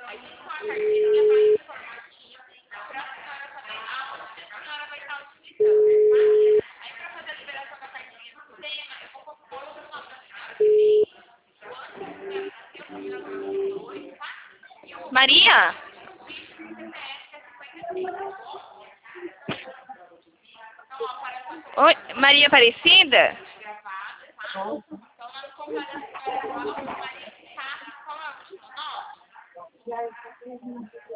Aí tem uma carteirinha mais informativa para a senhora saber aonde a senhora vai estar utilizando, tá? Aí para fazer a liberação da carteirinha do sistema, eu vou pôr o nome da senhora também, o ano que a senhora nasceu, que é 1992, tá? E eu vou Maria? o dígito do CPF, que é 56, tá bom? Então, ó, para essa Oi, Maria Aparecida? gravado, tá? Então, o nome completo da senhora é Maria Cássia, qual é o último nome?